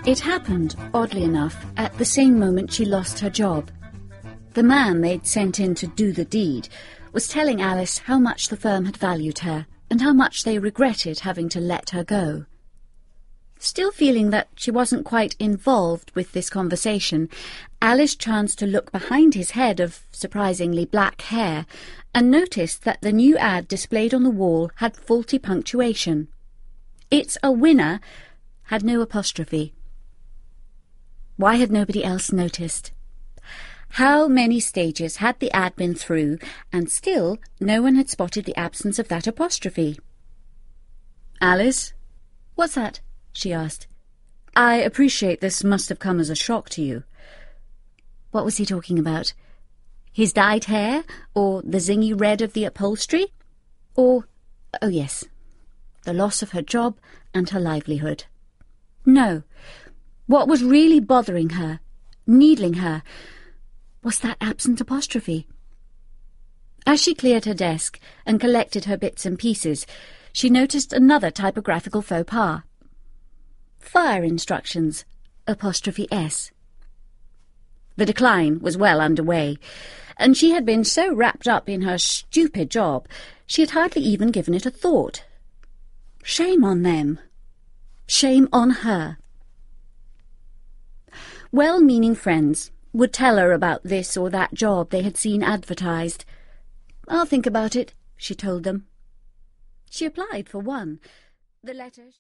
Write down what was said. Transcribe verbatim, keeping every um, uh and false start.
It happened, oddly enough, at the same moment she lost her job. The man they'd sent in to do the deed was telling Alice how much the firm had valued her and how much they regretted having to let her go. Still feeling that she wasn't quite involved with this conversation, Alice chanced to look behind his head of surprisingly black hair and noticed that the new ad displayed on the wall had faulty punctuation. "It's a winner" had no apostrophe. Why had nobody else noticed? How many stages had the ad been through, and still no one had spotted the absence of that apostrophe? "Alice?" "What's that?" she asked. "I appreciate this must have come as a shock to you." What was he talking about? His dyed hair, or the zingy red of the upholstery? Or, oh yes, the loss of her job and her livelihood. No, what was really bothering her, needling her, was that absent apostrophe. As she cleared her desk and collected her bits and pieces, she noticed another typographical faux pas. Fire instructions, apostrophe S. The decline was well underway, and she had been so wrapped up in her stupid job she had hardly even given it a thought. Shame on them. Shame on her. Well-meaning friends would tell her about this or that job they had seen advertised. "I'll think about it," she told them. She applied for one. The letter...